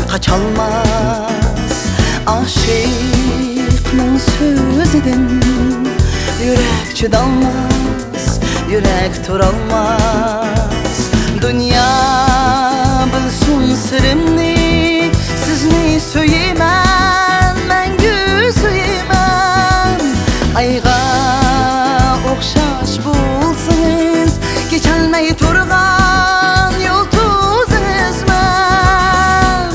kaçalmaz. Aşıkның sözüden yürek çıdalmaz, yürek turalmaz. Dünya bilsin sırrımni, sizni söylemen, мәңгі söylemen. Ayga okşaş bulsanız, geçelmeyi turgan yıldızınız men.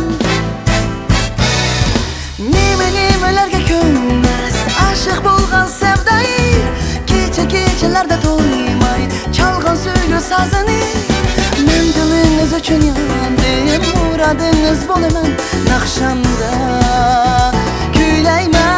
Nemelerge könmez, aşık bolgan sevdayı, kecelerde toymay, çalgan söylü sazını. Men diliniz üçün yandım, muradınız bol hemen, nakşamda küyleymen.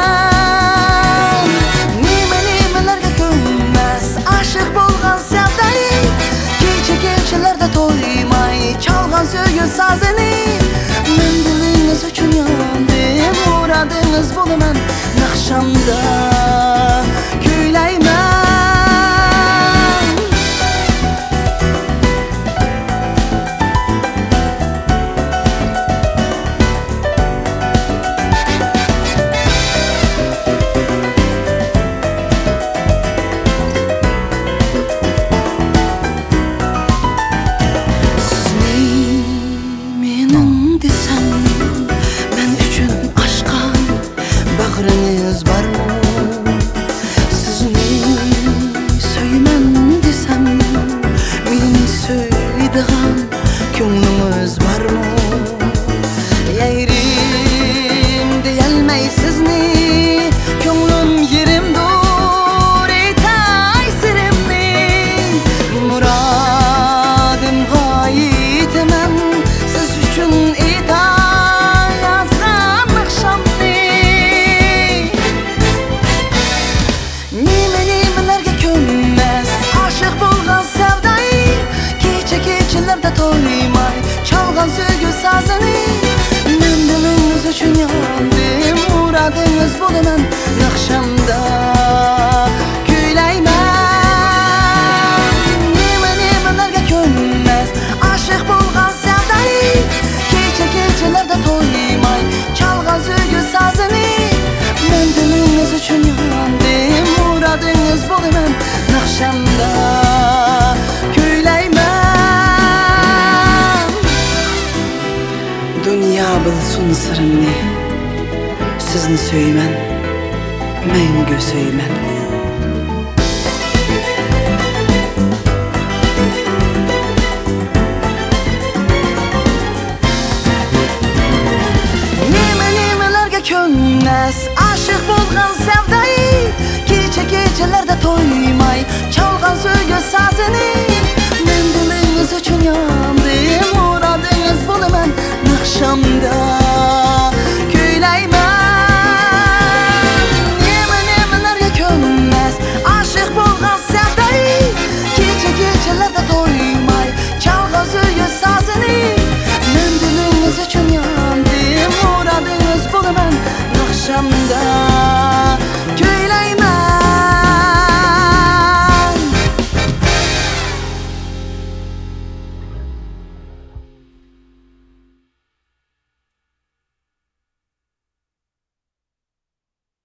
Nemelerge könmez, aşık bolgan sevdayı, kecelerde toymay, çalgan söylü sazını. Men diliniz üçün yandım, muradınız bol hemen, nakşamda küyleymen. Bağrınız var mı? Sizni söylemen desem, beni söylediğin könlünüz var mı? Yerim deyelmey sizni, könlüm yerimdur, etay sirimni. Muradım gayet hemen, siz üçün etay yazgan akşamni. Nemelerge könmez, aşık bolgan sevdayı, kecelerde toymay, çalgan söylü sazını. Men diliniz üçün yandım, muradınız bol hemen, nakşamda küyleymen. Nemelerge könmez, aşık bolgan sevdayı, kecelerde toymay, çalgan söylü sazını. Men diliniz üçün yandım, muradınız bol hemen, nakşamda küyleymen. Dünya bilsin sırrımni, sizni söylemen, мәңгі söylemen. Nemelerge könmez, aşık bolgan sevdayı, kecelerde toymay, çalgan söylü sazını. Men diliniz üçün yandım, muradınız bol hemen, nakşamda küyleymen. Nemelerge könmez, aşık bolgan sevdayı, kecelerde toymay, çalgan söylü sazını. Men diliniz üçün yandım, muradınız bol hemen, nakşamda